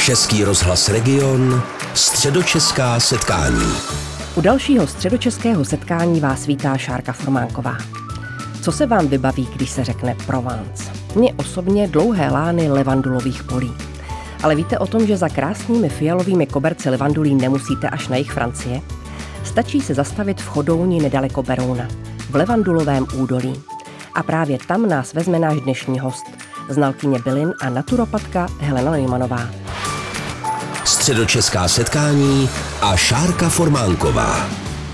Český rozhlas Region, středočeská setkání. U dalšího středočeského setkání vás vítá Šárka Formánková. Co se vám vybaví, když se řekne Provence? Mně osobně dlouhé lány levandulových polí. Ale víte o tom, že za krásnými fialovými koberci levandulí nemusíte až na jih Francie? Stačí se zastavit v Chodouni nedaleko Berouna, v levandulovém údolí. A právě tam nás vezme náš dnešní host, znalkyně bylin a naturopatka Helena Neumannová. Středočeská setkání a Šárka Formánková.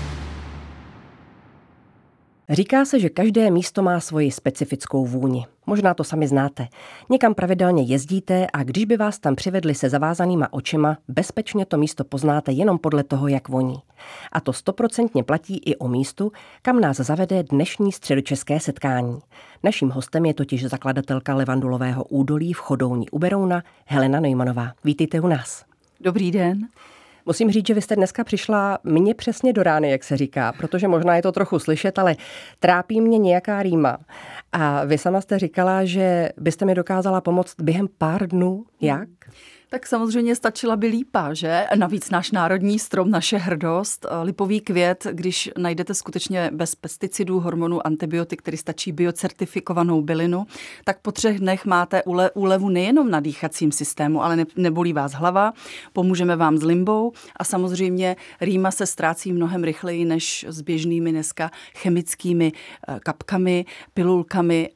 Říká se, že každé místo má svoji specifickou vůni. Možná to sami znáte. Někam pravidelně jezdíte a když by vás tam přivedli se zavázanýma očima, bezpečně to místo poznáte jenom podle toho, jak voní. A to 100% platí i o místu, kam nás zavede dnešní středočeské setkání. Naším hostem je totiž zakladatelka levandulového údolí v Chodouni u Berouna Helena Neumannová. Vítejte u nás. Dobrý den. Musím říct, že vy jste dneska přišla mně přesně do rány, jak se říká, protože možná je to trochu slyšet, ale trápí mě nějaká rýma. A vy sama jste říkala, že byste mi dokázala pomoct během pár dnů. Jak? Tak samozřejmě stačila by lípa, že? Navíc náš národní strom, naše hrdost, lipový květ, když najdete skutečně bez pesticidů, hormonů, antibiotik, který stačí biocertifikovanou bylinu, tak po 3 dnech máte úlevu nejenom na dýchacím systému, ale nebolí vás hlava, pomůžeme vám s limbou a samozřejmě rýma se ztrácí mnohem rychleji než s běžnými dneska chemickými kapkami, pilulkami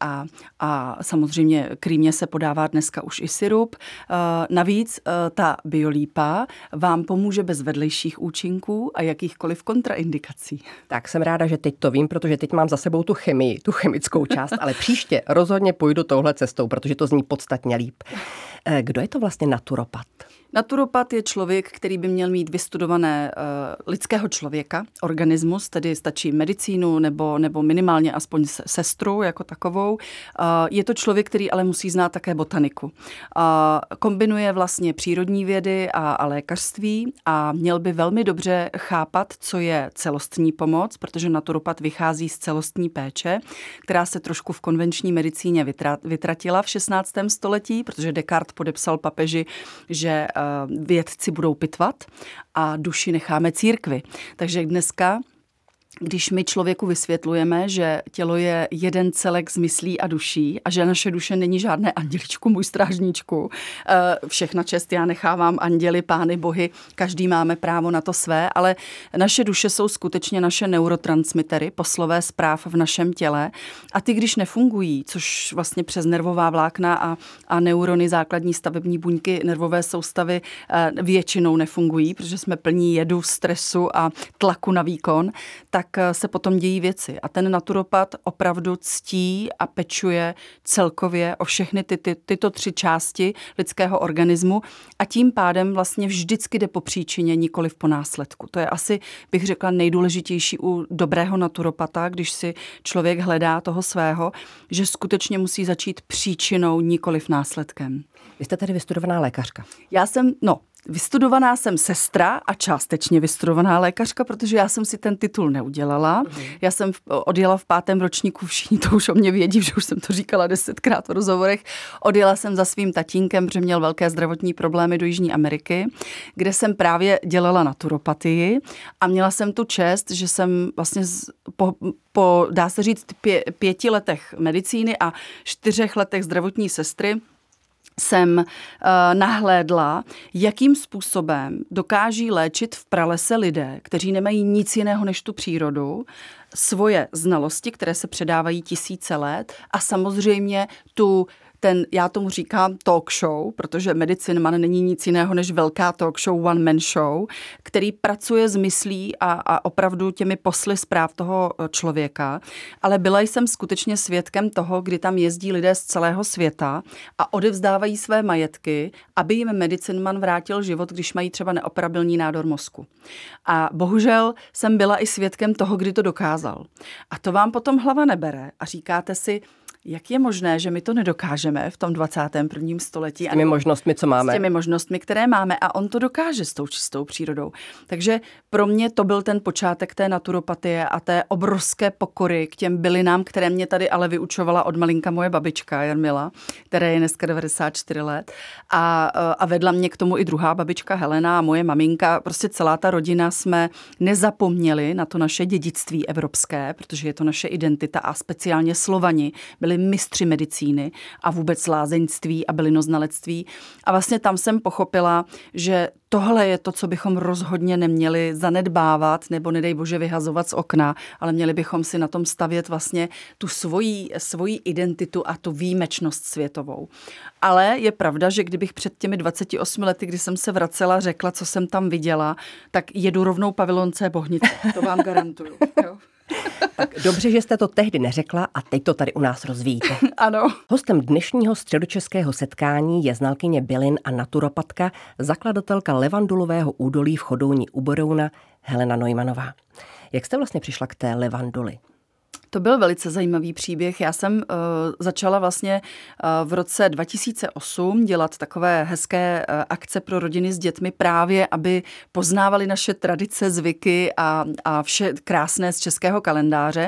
a samozřejmě k rýmě se podává dneska už i sirup. Navíc ta biolípa vám pomůže bez vedlejších účinků a jakýchkoliv kontraindikací. Tak jsem ráda, že teď to vím, protože teď mám za sebou tu chemii, tu chemickou část, ale příště rozhodně půjdu touhle cestou, protože to zní podstatně líp. Kdo je to vlastně naturopat? Naturopat je člověk, který by měl mít vystudované lidského člověka, organismus, tedy stačí medicínu nebo minimálně aspoň sestru jako takovou. Je to člověk, který ale musí znát také botaniku. Kombinuje vlastně přírodní vědy a lékařství a měl by velmi dobře chápat, co je celostní pomoc, protože naturopat vychází z celostní péče, která se trošku v konvenční medicíně vytratila v 16. století, protože Descartes podepsal papeži, že vědci budou pitvat a duši necháme církvi. Takže dneska, když my člověku vysvětlujeme, že tělo je jeden celek z myslí a duší a že naše duše není žádné anděličku, můj strážníčku, všechna čest já nechávám anděli, pány, bohy, každý máme právo na to své, ale naše duše jsou skutečně naše neurotransmitery, poslové zpráv v našem těle a ty, když nefungují, což vlastně přes nervová vlákna a neurony, základní stavební buňky nervové soustavy většinou nefungují, protože jsme plní jedu, stresu a tlaku na výkon, tak se potom dějí věci. A ten naturopat opravdu ctí a pečuje celkově o všechny tyto 3 části lidského organismu a tím pádem vlastně vždycky jde po příčině, nikoliv po následku. To je asi, bych řekla, nejdůležitější u dobrého naturopata, když si člověk hledá toho svého, že skutečně musí začít příčinou, nikoliv následkem. Vy jste tady vystudovaná lékařka. Vystudovaná jsem sestra a částečně vystudovaná lékařka, protože já jsem si ten titul neudělala. Já jsem odjela v 5. ročníku, všichni to už o mě vědí, že už jsem to říkala 10krát v rozhovorech. Odjela jsem za svým tatínkem, protože měl velké zdravotní problémy do Jižní Ameriky, kde jsem právě dělala naturopatii a měla jsem tu čest, že jsem vlastně po dá se říct, 5 letech medicíny a 4 letech zdravotní sestry jsem nahlédla, jakým způsobem dokáží léčit v pralese lidé, kteří nemají nic jiného než tu přírodu, svoje znalosti, které se předávají tisíce let a samozřejmě já tomu říkám talk show, protože Medicine Man není nic jiného než velká talk show, one man show, který pracuje s myslí a opravdu těmi posly zpráv toho člověka. Ale byla jsem skutečně svědkem toho, kdy tam jezdí lidé z celého světa a odevzdávají své majetky, aby jim Medicine Man vrátil život, když mají třeba neoperabilní nádor mozku. A bohužel jsem byla i svědkem toho, kdy to dokázal. A to vám potom hlava nebere a říkáte si, jak je možné, že my to nedokážeme v tom 21. století. S těmi možnostmi, co máme. S těmi možnostmi, které máme a on to dokáže s tou čistou přírodou. Takže pro mě to byl ten počátek té naturopatie a té obrovské pokory k těm bylinám, které mě tady ale vyučovala od malinka moje babička Jarmila, která je dneska 94 let a vedla mě k tomu i druhá babička Helena a moje maminka. Prostě celá ta rodina jsme nezapomněli na to naše dědictví evropské, protože je to naše identita a speciálně Slovani byli mistři medicíny a vůbec lázeňství a bylinoznalectví. A vlastně tam jsem pochopila, že tohle je to, co bychom rozhodně neměli zanedbávat nebo nedej bože vyhazovat z okna, ale měli bychom si na tom stavět vlastně tu svoji identitu a tu výjimečnost světovou. Ale je pravda, že kdybych před těmi 28 lety, kdy jsem se vracela, řekla, co jsem tam viděla, tak jedu rovnou pavilonce Bohnice. To vám garantuju. Jo. Tak dobře, že jste to tehdy neřekla a teď to tady u nás rozvíjíte. Ano. Hostem dnešního středočeského setkání je znalkyně bylin a naturopatka, zakladatelka levandulového údolí v Chodouni u Berouna Helena Neumannová. Jak jste vlastně přišla k té levanduli? To byl velice zajímavý příběh. Já jsem začala vlastně v roce 2008 dělat takové hezké akce pro rodiny s dětmi právě, aby poznávali naše tradice, zvyky a vše krásné z českého kalendáře.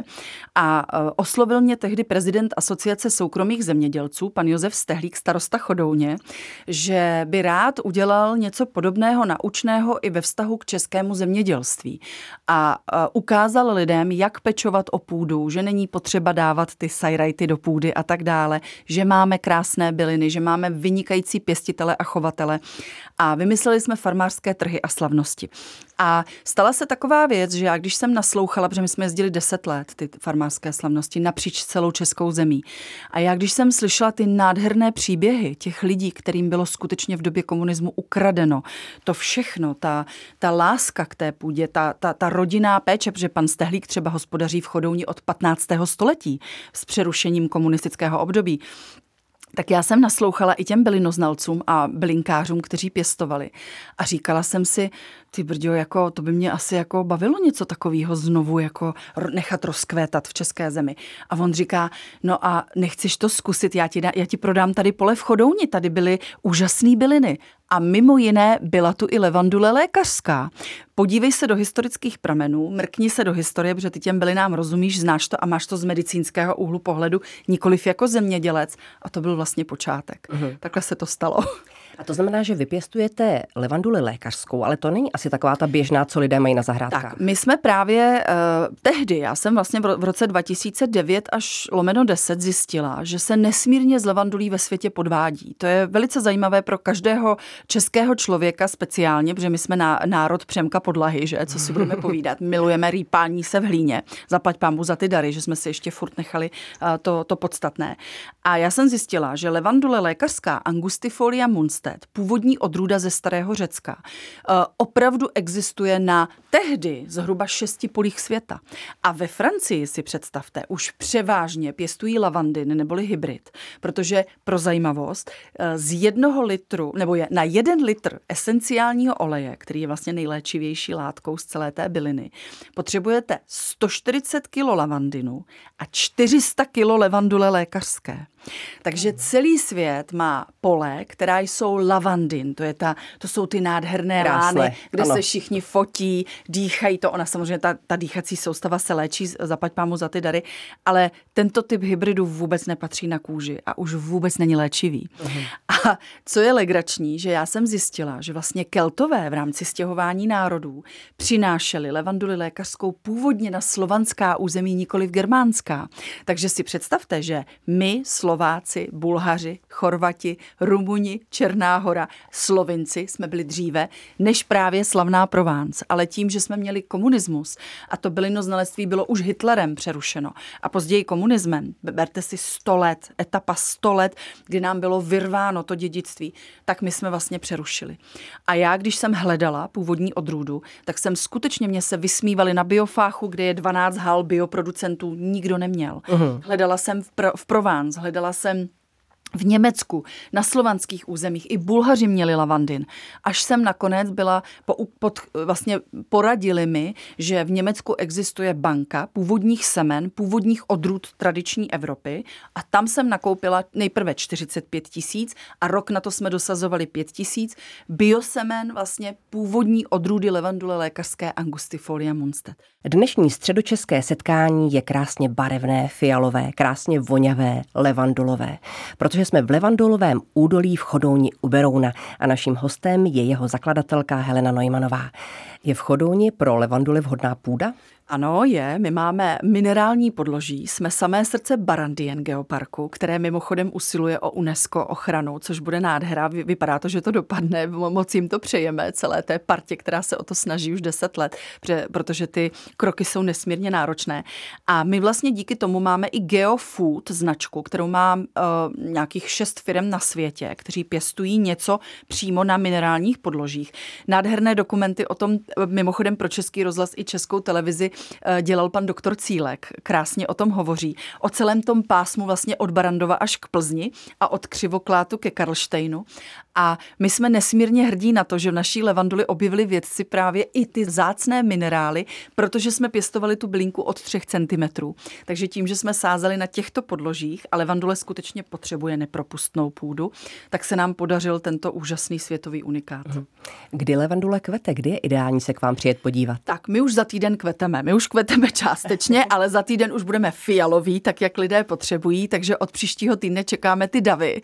A oslovil mě tehdy prezident Asociace soukromých zemědělců, pan Josef Stehlík, starosta Chodouně, že by rád udělal něco podobného naučného i ve vztahu k českému zemědělství. A ukázal lidem, jak pečovat o půdu, že není potřeba dávat ty sajrajty do půdy a tak dále, že máme krásné byliny, že máme vynikající pěstitele a chovatele a vymysleli jsme farmářské trhy a slavnosti. A stala se taková věc, že já když jsem naslouchala, protože my jsme jezdili 10 let ty farmářské slavnosti napříč celou českou zemí. A já když jsem slyšela ty nádherné příběhy těch lidí, kterým bylo skutečně v době komunismu ukradeno, to všechno, ta láska k té půdě, ta rodinná péče, protože pan Stehlík třeba hospodaří v Chodouni od 15. století s přerušením komunistického období. Tak já jsem naslouchala i těm bylinoznalcům a bylinkářům, kteří pěstovali. A říkala jsem si, ty brďo, jako, to by mě asi jako bavilo něco takového znovu jako nechat rozkvétat v české zemi. A on říká, no a nechceš to zkusit, já ti prodám tady pole v Chodouni, tady byly úžasné byliny. A mimo jiné byla tu i levandule lékařská. Podívej se do historických pramenů, mrkni se do historie, protože ty těm bylinám rozumíš, znáš to a máš to z medicínského úhlu pohledu, nikoliv jako zemědělec. A to byl vlastně počátek. Takhle se to stalo. A to znamená, že vy pěstujete levanduli lékařskou, ale to není asi taková ta běžná, co lidé mají na zahrádkách. Tak, my jsme právě tehdy, já jsem vlastně v roce 2009 až /10 zjistila, že se nesmírně z levandulí ve světě podvádí. To je velice zajímavé pro každého českého člověka speciálně, protože my jsme národ Přemka Podlahy, že? Co si budeme povídat. Milujeme rýpání se v hlíně. Zaplať pánbu za ty dary, že jsme si ještě furt nechali to podstatné. A já jsem zjistila, že levandule lékařská Angustifolia Munstead, původní odrůda ze starého Řecka, opravdu existuje na tehdy zhruba 6 polích světa. A ve Francii si představte, už převážně pěstují lavandin neboli hybrid, protože pro zajímavost z 1 litru, nebo na 1 litr esenciálního oleje, který je vlastně nejléčivější látkou z celé té byliny, potřebujete 140 kg lavandinu a 400 kg levandule lékařské. Takže celý svět má pole, která jsou lavandin. To jsou ty nádherné lány, kde se všichni fotí, dýchají to. Ona samozřejmě, ta dýchací soustava se léčí, zaplať pámu za ty dary, ale tento typ hybridu vůbec nepatří na kůži a už vůbec není léčivý. A co je legrační, že já jsem zjistila, že vlastně Keltové v rámci stěhování národů přinášeli levanduli lékařskou původně na slovanská území, nikoliv germánská. Takže si představte, že my, Slováci, Bulhaři, Chorvati, Rumuni, Černá Hora, Slovinci jsme byli dříve, než právě slavná Provence. Ale tím, že jsme měli komunismus a to bylinoznalectví bylo už Hitlerem přerušeno a později komunismem, berte si 100 let, etapa 100 let, kdy nám bylo vyrváno to dědictví, tak my jsme vlastně přerušili. A já, když jsem hledala původní odrůdu, tak jsem skutečně, mě se vysmívali na biofáchu, kde je 12 hal bioproducentů, nikdo neměl. Hledala jsem v Provence, hledala jsem v Německu, na slovanských územích i Bulhaři měli lavandin. Až jsem nakonec byla, vlastně poradili mi, že v Německu existuje banka původních semen, původních odrůd tradiční Evropy a tam jsem nakoupila nejprve 45 000 a rok na to jsme dosazovali 5 000 biosemen, vlastně původní odrůdy levandule lékařské Angustifolia Munstedt. Dnešní středočeské setkání je krásně barevné, fialové, krásně voňavé, levandulové, protože jsme v levandulovém údolí v Chodouni u Berouna a naším hostem je jeho zakladatelka Helena Neumannová. Je v Chodouni pro levanduly vhodná půda? Ano, je. My máme minerální podloží. Jsme samé srdce Barandien geoparku, které mimochodem usiluje o UNESCO ochranu, což bude nádhera. Vypadá to, že to dopadne. Moc jim to přejeme, celé té partě, která se o to snaží už 10 let, protože ty kroky jsou nesmírně náročné. A my vlastně díky tomu máme i GeoFood značku, kterou má nějakých 6 firm na světě, kteří pěstují něco přímo na minerálních podložích. Nádherné dokumenty o tom mimochodem pro Český rozhlas i Českou televizi dělal pan doktor Cílek. Krásně o tom hovoří. O celém tom pásmu vlastně od Barandova až k Plzni a od Křivoklátu ke Karlštejnu. A my jsme nesmírně hrdí na to, že v naší levanduli objevili vědci právě i ty vzácné minerály, protože jsme pěstovali tu bylinku od 3 cm. Takže tím, že jsme sázeli na těchto podložích a levandule skutečně potřebuje nepropustnou půdu, tak se nám podařil tento úžasný světový unikát. Kdy levandule kvete? Kdy je ideální se k vám přijet podívat? Tak my už za týden kveteme. My už kveteme částečně, ale za týden už budeme fialoví, tak jak lidé potřebují, takže od příštího týdne čekáme ty davy.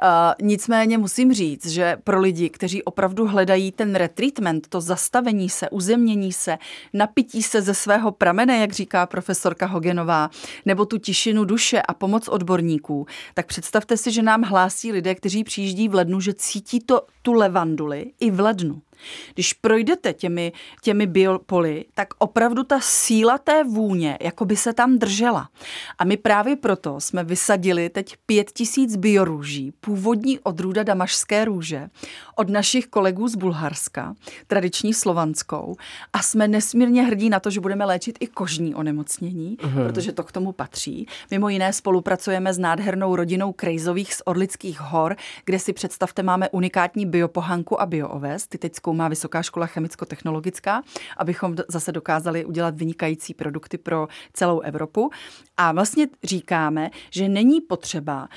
Nicméně musím říct, že pro lidi, kteří opravdu hledají ten retreatment, to zastavení se, uzemnění se, napití se ze svého pramene, jak říká profesorka Hogenová, nebo tu tišinu duše a pomoc odborníků, tak představte si, že nám hlásí lidé, kteří přijíždí v lednu, že cítí tu levanduli i v lednu. Když projdete těmi biopoly, tak opravdu ta síla té vůně jako by se tam držela. A my právě proto jsme vysadili teď 5000 biorůží, původní odrůda damašské růže, od našich kolegů z Bulharska, tradiční slovanskou, a jsme nesmírně hrdí na to, že budeme léčit i kožní onemocnění, protože to k tomu patří. Mimo jiné spolupracujeme s nádhernou rodinou Krejzových z Orlických hor, kde si představte, máme unikátní biopohanku a biooves. Ty teď zkoumá Vysoká škola chemicko-technologická, abychom zase dokázali udělat vynikající produkty pro celou Evropu. A vlastně říkáme, že není potřeba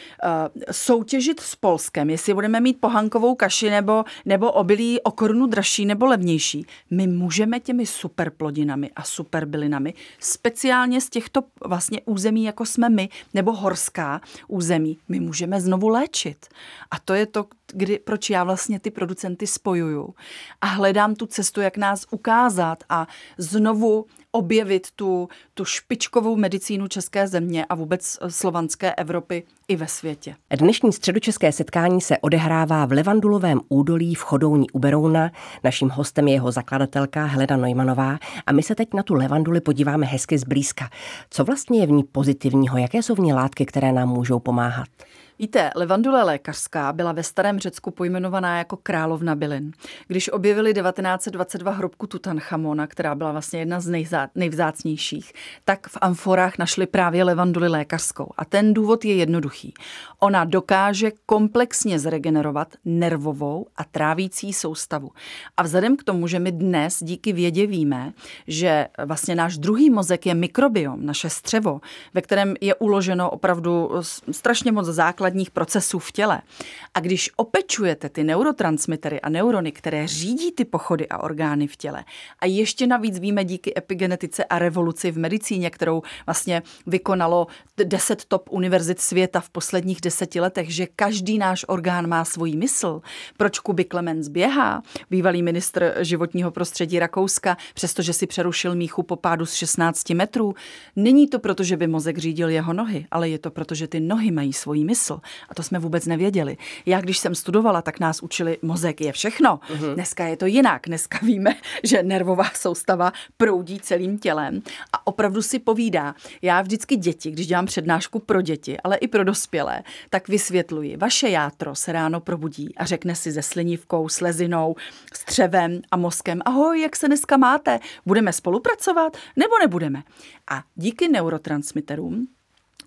soutěžit s Polskem, jestli budeme mít pohankovou kaši nebo obilí o korunu dražší nebo levnější. My můžeme těmi superplodinami a superbylinami speciálně z těchto vlastně území, jako jsme my, nebo horská území, my můžeme znovu léčit. A to je to, proč já vlastně ty producenty spojuju a hledám tu cestu, jak nás ukázat a znovu objevit tu špičkovou medicínu české země a vůbec slovanské Evropy i ve světě. Dnešní středočeské setkání se odehrává v levandulovém údolí v Chodouni u Berouna. Naším hostem je jeho zakladatelka Helena Neumannová a my se teď na tu levanduli podíváme hezky zblízka. Co vlastně je v ní pozitivního? Jaké jsou v ní látky, které nám můžou pomáhat? Víte, levandule lékařská byla ve starém Řecku pojmenovaná jako královna bylin. Když objevili 1922 hrobku Tutanchamona, která byla vlastně jedna z nejvzácnějších, tak v amforách našli právě levanduli lékařskou. A ten důvod je jednoduchý. Ona dokáže komplexně zregenerovat nervovou a trávící soustavu. A vzhledem k tomu, že my dnes díky vědě víme, že vlastně náš druhý mozek je mikrobiom, naše střevo, ve kterém je uloženo opravdu strašně moc základních procesů v těle. A když opečujete ty neurotransmitery a neurony, které řídí ty pochody a orgány v těle, a ještě navíc víme díky epigenetice a revoluci v medicíně, kterou vlastně vykonalo 10 top univerzit světa v posledních 10 letech, že každý náš orgán má svůj mysl. Proč Kuby Klemens běhá? Bývalý ministr životního prostředí Rakouska, přestože si přerušil míchu po pádu z 16 metrů. Není to proto, že by mozek řídil jeho nohy, ale je to proto, že ty nohy mají svůj mysl. A to jsme vůbec nevěděli. Já, když jsem studovala, tak nás učili, mozek je všechno. Dneska je to jinak. Dneska víme, že nervová soustava proudí celým tělem a opravdu si povídá. Já vždycky děti, když dělám přednášku pro děti, ale i pro dospělé, tak vysvětluji. Vaše játro se ráno probudí a řekne si se slinivkou, slezinou, střevem a mozkem: ahoj, jak se dneska máte? Budeme spolupracovat nebo nebudeme? A díky neurotransmiterům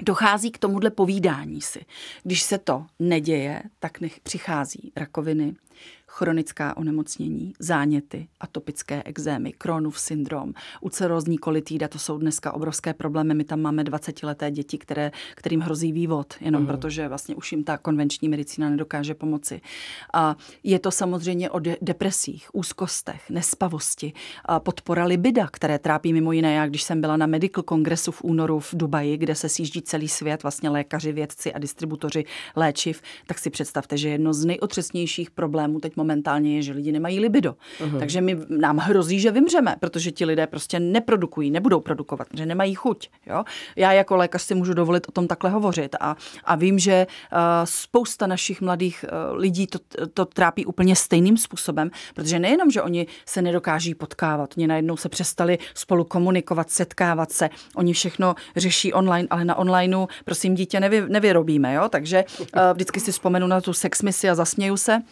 dochází k tomuhle povídání si. Když se to neděje, tak přichází rakoviny, chronická onemocnění, záněty, atopické ekzémy, Crohnův syndrom, ulcerózní kolitída, to jsou dneska obrovské problémy. My tam máme 20leté děti, kterým hrozí vývod, jenom protože vlastně už jim ta konvenční medicína nedokáže pomoci. A je to samozřejmě o depresích, úzkostech, nespavosti, podpora libida, které trápí mimo jiné. Já, když jsem byla na Medical Kongresu v únoru v Dubaji, kde se sjíždí celý svět, vlastně lékaři, vědci a distributoři léčiv, tak si představte, že jedno z nejotřesnějších problémů teď momentálně je, že lidi nemají libido. Takže nám hrozí, že vymřeme, protože ti lidé prostě neprodukují, nebudou produkovat, že nemají chuť. Jo? Já jako lékař si můžu dovolit o tom takhle hovořit a vím, že spousta našich mladých lidí to trápí úplně stejným způsobem, protože nejenom, že oni se nedokáží potkávat, oni najednou se přestali spolu komunikovat, setkávat se, oni všechno řeší online, ale na onlineu, prosím, dítě nevyrobíme, jo? Takže vždycky si vzpomenu na tu sexmisi a zasměju se.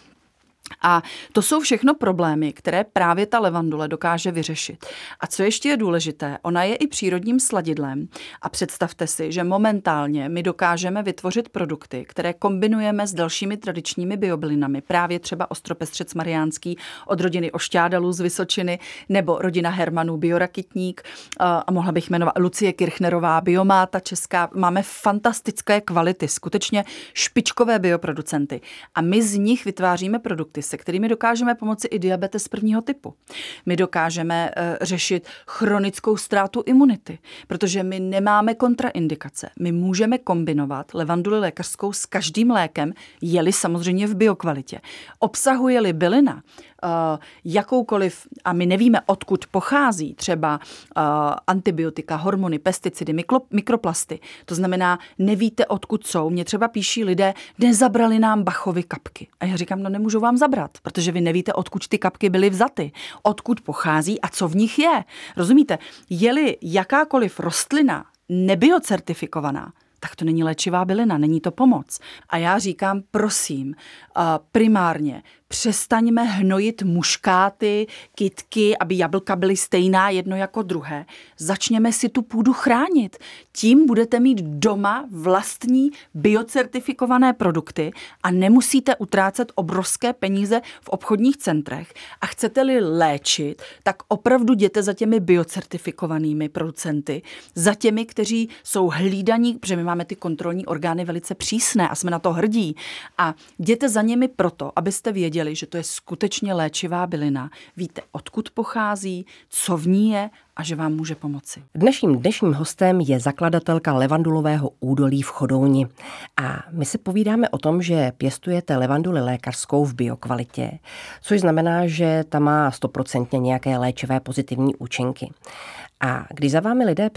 A to jsou všechno problémy, které právě ta levandule dokáže vyřešit. A co ještě je důležité, ona je i přírodním sladidlem a představte si, že momentálně my dokážeme vytvořit produkty, které kombinujeme s dalšími tradičními biobylinami, právě třeba ostropestřec mariánský od rodiny Ošťádalů z Vysočiny nebo rodina Hermanů biorakitník a mohla bych jmenovat Lucie Kirchnerová, biomáta česká. Máme fantastické kvality, skutečně špičkové bioproducenty a my z nich vytváříme produkty, se kterými dokážeme pomoci i diabetes prvního typu. My dokážeme řešit chronickou ztrátu imunity, protože my nemáme kontraindikace. My můžeme kombinovat levanduli lékařskou s každým lékem, je-li samozřejmě v biokvalitě. Obsahuje-li bylina jakoukoliv, a my nevíme, odkud pochází třeba antibiotika, hormony, pesticidy, mikroplasty. To znamená, nevíte, odkud jsou. Mě třeba píší lidé, nezabrali nám Bachovy kapky. A já říkám, no nemůžu vám zabrat, protože vy nevíte, odkud ty kapky byly vzaty, odkud pochází a co v nich je. Rozumíte? Je-li jakákoliv rostlina nebiocertifikovaná, tak to není léčivá bylina, není to pomoc. A já říkám, prosím, primárně přestaňme hnojit muškáty, kytky, aby jablka byly stejná jedno jako druhé. Začněme si tu půdu chránit. Tím budete mít doma vlastní biocertifikované produkty a nemusíte utrácet obrovské peníze v obchodních centrech. A chcete-li léčit, tak opravdu jděte za těmi biocertifikovanými producenty, za těmi, kteří jsou hlídaní, protože my máme ty kontrolní orgány velice přísné a jsme na to hrdí. A jděte za nimi proto, abyste věděli, že to je skutečně léčivá bylina. Víte, odkud pochází, co v ní je a že vám může pomoci. Dnešním hostem je zakladatelka levandulového údolí v Chodouni. A my se povídáme o tom, že pěstujete levanduli lékařskou v biokvalitě, což znamená, že ta má 100% nějaké léčivé pozitivní účinky. A když za vámi lidé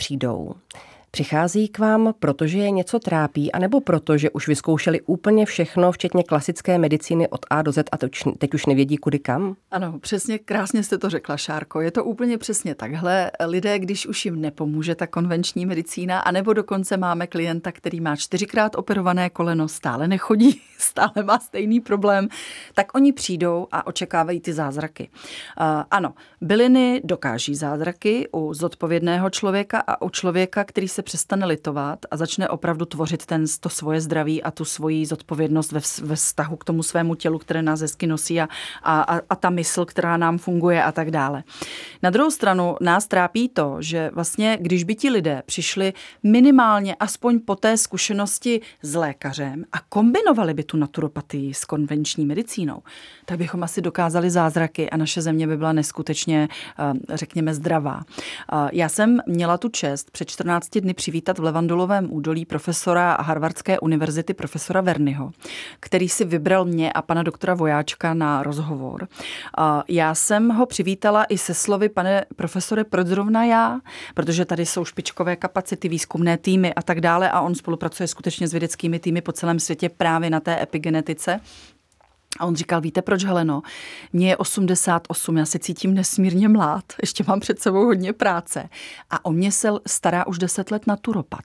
přichází k vám, protože je něco trápí, anebo proto, že už vyzkoušeli úplně všechno, včetně klasické medicíny od A do Z a teď už nevědí kudy kam? Ano, přesně, krásně jste to řekla, Šárko. Je to úplně přesně takhle. Lidé, když už jim nepomůže ta konvenční medicína, anebo dokonce máme klienta, který má 4krát operované koleno, stále nechodí, stále má stejný problém, tak oni přijdou a očekávají ty zázraky. Ano, byliny dokáží zázraky u zodpovědného člověka a u člověka, který se přestane litovat a začne opravdu tvořit to svoje zdraví a tu svoji zodpovědnost ve vztahu k tomu svému tělu, které nás hezky nosí a ta mysl, která nám funguje a tak dále. Na druhou stranu nás trápí to, že vlastně, když by ti lidé přišli minimálně aspoň po té zkušenosti s lékařem a kombinovali by tu naturopatii s konvenční medicínou, tak bychom asi dokázali zázraky a naše země by byla neskutečně, řekněme, zdravá. Já jsem měla tu čest před 14 dny přivítat v Levandulovém údolí profesora Harvardské univerzity, profesora Vernyho, který si vybral mě a pana doktora Vojáčka na rozhovor. Já jsem ho přivítala i se slovy, pane profesore, proč zrovna já? Protože tady jsou špičkové kapacity, výzkumné týmy a tak dále a on spolupracuje skutečně s vědeckými týmy po celém světě právě na té epigenetice. A on říkal, víte proč, Heleno? Mně je 88, já se cítím nesmírně mlád, ještě mám před sebou hodně práce. A o mě se stará už 10 let naturopat.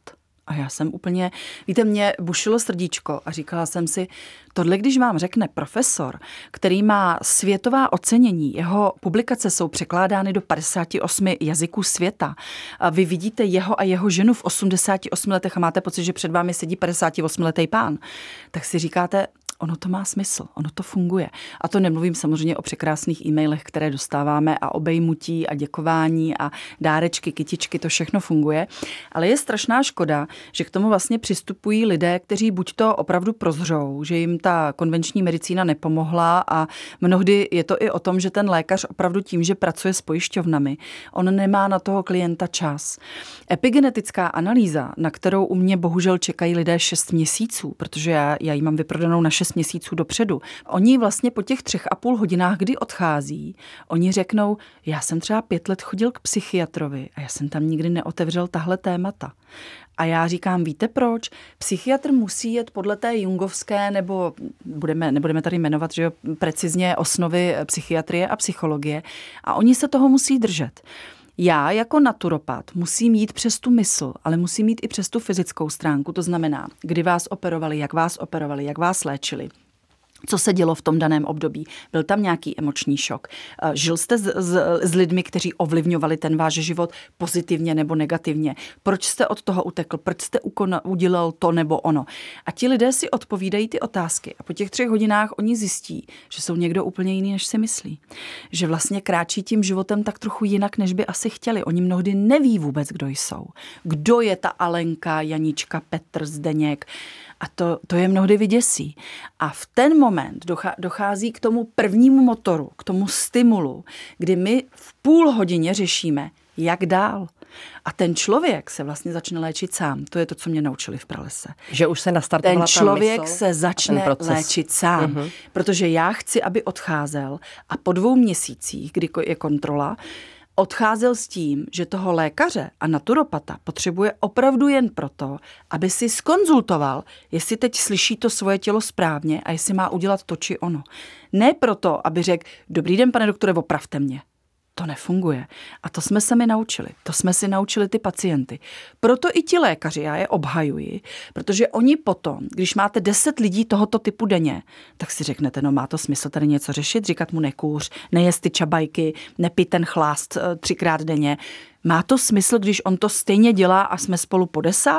A já jsem úplně, víte, mě bušilo srdíčko a říkala jsem si, tohle, když vám řekne profesor, který má světová ocenění, jeho publikace jsou překládány do 58 jazyků světa. A vy vidíte jeho a jeho ženu v 88 letech a máte pocit, že před vámi sedí 58letý pán. Tak si říkáte, ono to má smysl, ono to funguje. A to nemluvím samozřejmě o překrásných e-mailech, které dostáváme a obejmutí a děkování a dárečky, kytičky, to všechno funguje. Ale je strašná škoda, že k tomu vlastně přistupují lidé, kteří buď to opravdu prozřou, že jim ta konvenční medicína nepomohla a mnohdy je to i o tom, že ten lékař opravdu tím, že pracuje s pojišťovnami, on nemá na toho klienta čas. Epigenetická analýza, na kterou u mě bohužel čekají lidé 6 měsíců, protože já ji mám vyprodanou na 6 měsíců dopředu. Oni vlastně po těch 3,5 hodinách, kdy odchází, oni řeknou, já jsem třeba 5 let chodil k psychiatrovi a já jsem tam nikdy neotevřel tahle témata. A já říkám, víte proč? Psychiatr musí jet podle té jungovské, nebo nebudeme tady jmenovat, že jo, precizně osnovy psychiatrie a psychologie. A oni se toho musí držet. Já jako naturopat musím jít přes tu mysl, ale musím jít i přes tu fyzickou stránku. To znamená, kdy vás operovali, jak vás léčili. Co se dělo v tom daném období? Byl tam nějaký emoční šok? Žil jste s lidmi, kteří ovlivňovali ten váš život pozitivně nebo negativně? Proč jste od toho utekl? Proč jste udělal to nebo ono? A ti lidé si odpovídají ty otázky a po těch 3 hodinách oni zjistí, že jsou někdo úplně jiný, než si myslí. Že vlastně kráčí tím životem tak trochu jinak, než by asi chtěli. Oni mnohdy neví vůbec, kdo jsou. Kdo je ta Alenka, Janička, Petr, Zdeněk? A to je mnohdy vyděsí. A v ten moment dochází k tomu prvnímu motoru, k tomu stimulu, kdy my v půl hodině řešíme, jak dál. A ten člověk se vlastně začne léčit sám. To je to, co mě naučili v pralese. Že už se nastartovala ten člověk se začne léčit sám. Protože já chci, aby odcházel a po 2 měsících, kdy je kontrola, odcházel s tím, že toho lékaře a naturopata potřebuje opravdu jen proto, aby si zkonzultoval, jestli teď slyší to svoje tělo správně a jestli má udělat to či ono. Ne proto, aby řekl, dobrý den, pane doktore, opravte mě. To nefunguje. A to jsme se mi naučili. To jsme si naučili ty pacienty. Proto i ti lékaři, já je obhajuji, protože oni potom, když máte 10 lidí tohoto typu denně, tak si řeknete, no má to smysl tady něco řešit, říkat mu nekůř, nejest ty čabajky, nepij ten chlást 3krát denně. Má to smysl, když on to stejně dělá a jsme spolu po 10.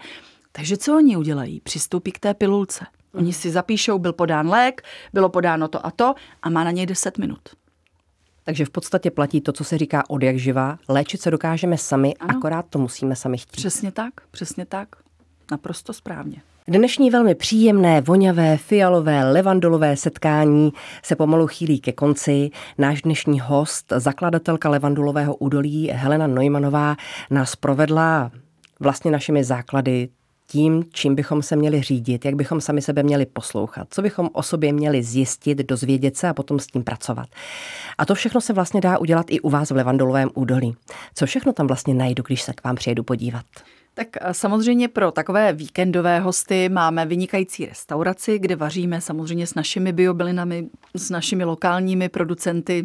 Takže co oni udělají? Přistoupí k té pilulce. Oni si zapíšou, byl podán lék, bylo podáno to a má na něj 10 minut. Takže v podstatě platí to, co se říká odjakživa. Léčit se dokážeme sami, ano. Akorát to musíme sami chtít. Přesně tak. Naprosto správně. Dnešní velmi příjemné, voňavé, fialové, levandulové setkání se pomalu chýlí ke konci. Náš dnešní host, zakladatelka levandulového údolí Helena Neumannová, nás provedla vlastně našimi základy, tím, čím bychom se měli řídit, jak bychom sami sebe měli poslouchat, co bychom o sobě měli zjistit, dozvědět se a potom s tím pracovat. A to všechno se vlastně dá udělat i u vás v Levandulovém údolí. Co všechno tam vlastně najdu, když se k vám přijedu podívat? Tak samozřejmě pro takové víkendové hosty máme vynikající restauraci, kde vaříme samozřejmě s našimi biobylinami, s našimi lokálními producenty.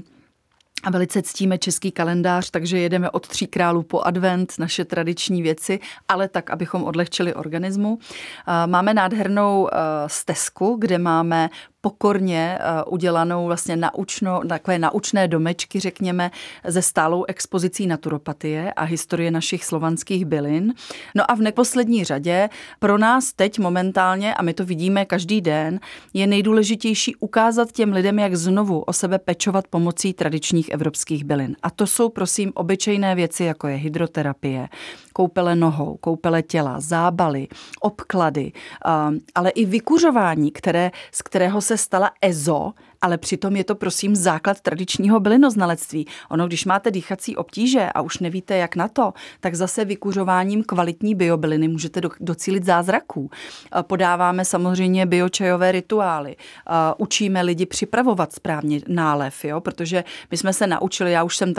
A velice ctíme český kalendář, takže jedeme od 3 králů po advent, naše tradiční věci, ale tak, abychom odlehčili organismu. Máme nádhernou stezku, kde máme pokorně udělanou vlastně takové naučné domečky, řekněme, ze stálou expozicí naturopatie a historie našich slovanských bylin. No a v neposlední řadě pro nás teď momentálně, a my to vidíme každý den, je nejdůležitější ukázat těm lidem, jak znovu o sebe pečovat pomocí tradičních evropských bylin. A to jsou, prosím, obyčejné věci, jako je hydroterapie, koupele nohou, koupele těla, zábaly, obklady, ale i vykuřování, z kterého se stala EZO, ale přitom je to, prosím, základ tradičního bylinoznalectví. Ono, když máte dýchací obtíže a už nevíte, jak na to, tak zase vykuřováním kvalitní biobyliny můžete docílit zázraků. Podáváme samozřejmě biočajové rituály. Učíme lidi připravovat správně nálev, jo? Protože my jsme se naučili, já už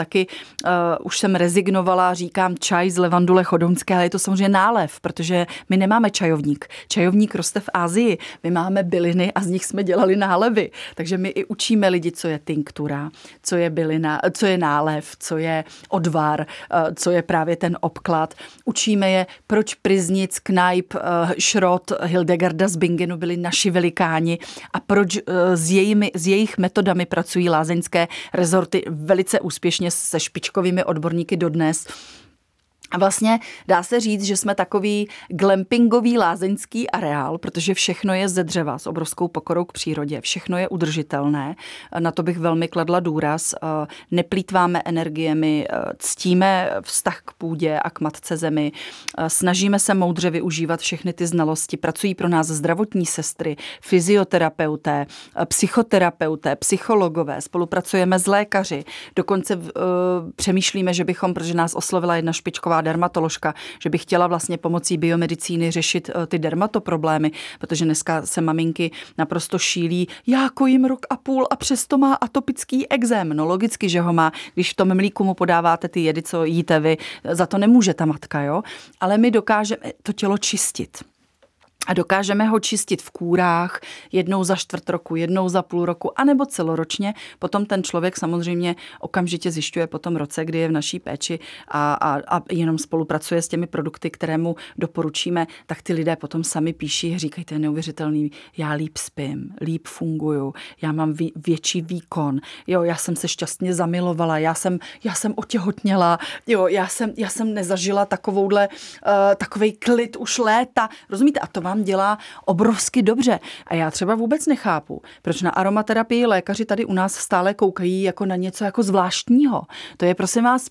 jsem rezignovala, říkám čaj z levandule chodonské, ale je to samozřejmě nálev, protože my nemáme čajovník. Čajovník roste v Asii, my máme byliny a z nich jsme dělali nálevy. Takže my my i učíme lidi, co je tinktura, co je bylina, co je nálev, co je odvar, co je právě ten obklad. Učíme je, proč Priznic, Kneipp, Schrott, Hildegarda z Bingenu byli naši velikáni a proč s jejich metodami pracují lázeňské rezorty velice úspěšně se špičkovými odborníky dodnes. A vlastně dá se říct, že jsme takový glampingový lázeňský areál, protože všechno je ze dřeva s obrovskou pokorou k přírodě. Všechno je udržitelné. Na to bych velmi kladla důraz. Neplýtváme energiemi, ctíme vztah k půdě a k matce zemi. Snažíme se moudře využívat všechny ty znalosti. Pracují pro nás zdravotní sestry, fyzioterapeuté, psychoterapeuté, psychologové. Spolupracujeme s lékaři. Dokonce přemýšlíme, že bychom, protože nás oslovila jedna špičková dermatoložka, že by chtěla vlastně pomocí biomedicíny řešit ty dermatoproblémy, protože dneska se maminky naprosto šílí, já kojím 1,5 roku a přesto má atopický ekzém. No logicky, že ho má, když v tom mlíku mu podáváte ty jedy, co jíte vy, za to nemůže ta matka, jo? Ale my dokážeme to tělo čistit. A dokážeme ho čistit v kůrách jednou za 1/4 roku, jednou za půl roku, anebo celoročně. Potom ten člověk samozřejmě okamžitě zjišťuje po tom roce, kdy je v naší péči a jenom spolupracuje s těmi produkty, které mu doporučíme, tak ty lidé potom sami píší, říkají, to je neuvěřitelný, já líp spím, líp funguju, já mám větší výkon, jo, já jsem se šťastně zamilovala, já jsem otěhotněla, jo, já jsem nezažila takovej klid už léta, rozumíte? A to vám dělá obrovsky dobře. A já třeba vůbec nechápu, proč na aromaterapii lékaři tady u nás stále koukají jako na něco jako zvláštního. To je, prosím vás,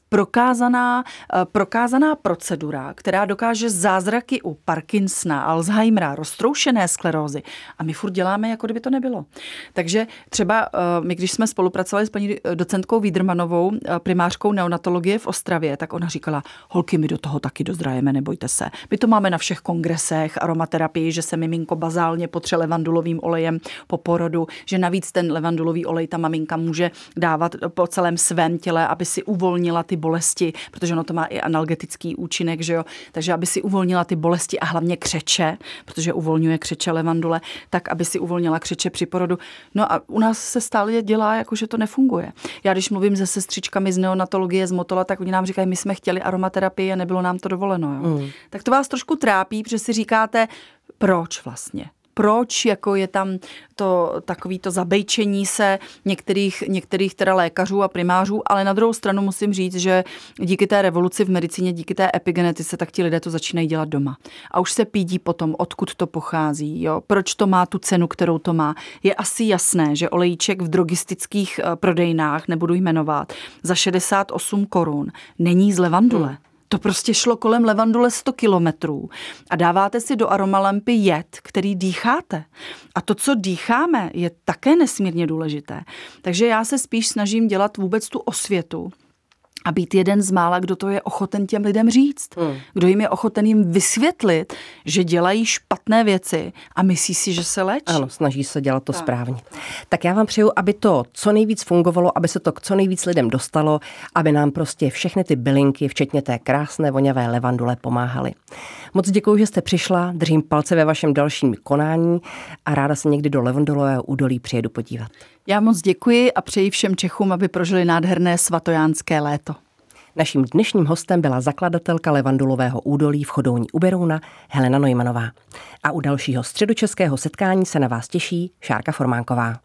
prokázaná procedura, která dokáže zázraky u Parkinsona, Alzheimera, roztroušené sklerózy. A my furt děláme, jako kdyby to nebylo. Takže třeba my, když jsme spolupracovali s paní docentkou Vídermanovou, primářkou neonatologie v Ostravě, tak ona říkala, holky, my do toho taky dozrajeme, nebojte se. My to máme na všech kongresech, aromaterapii, že se miminko bazálně potře levandulovým olejem po porodu, že navíc ten levandulový olej ta maminka může dávat po celém svém těle, aby si uvolnila ty bolesti, protože ono to má i analgetický účinek, že jo? Takže aby si uvolnila ty bolesti a hlavně křeče, protože uvolňuje křeče levandule, tak aby si uvolnila křeče při porodu. No a u nás se stále dělá, jako že to nefunguje. Já když mluvím se sestřičkami z neonatologie, z Motola, tak oni nám říkají, my jsme chtěli aromaterapii a nebylo nám to dovoleno. Jo? Tak to vás trošku trápí, protože si říkáte, proč vlastně? Proč jako je tam takovýto zabejčení se některých teda lékařů a primářů, ale na druhou stranu musím říct, že díky té revoluci v medicíně, díky té epigenetice, tak ti lidé to začínají dělat doma. A už se pídí potom, odkud to pochází, jo? Proč to má tu cenu, kterou to má. Je asi jasné, že olejček v drogistických prodejnách, nebudu jmenovat, za 68 korun není z levandule. To prostě šlo kolem levandule 100 kilometrů a dáváte si do aromalampy jed, který dýcháte. A to, co dýcháme, je také nesmírně důležité. Takže já se spíš snažím dělat vůbec tu osvětu a být jeden z mála, kdo to je ochoten těm lidem říct. Kdo jim je ochoten jim vysvětlit, že dělají špatné věci a myslí si, že se léčí. Ano, snaží se dělat to správně. Tak já vám přeju, aby to co nejvíc fungovalo, aby se to k co nejvíc lidem dostalo, aby nám prostě všechny ty bylinky, včetně té krásné voňavé levandule, pomáhaly. Moc děkuji, že jste přišla, držím palce ve vašem dalším konání a ráda se někdy do Levandulového údolí přijedu podívat. Já moc děkuji a přeji všem Čechům, aby prožili nádherné svatojánské léto. Naším dnešním hostem byla zakladatelka Levandulového údolí v Chodouní u Berouna Helena Neumannová. A u dalšího středočeského setkání se na vás těší Šárka Formánková.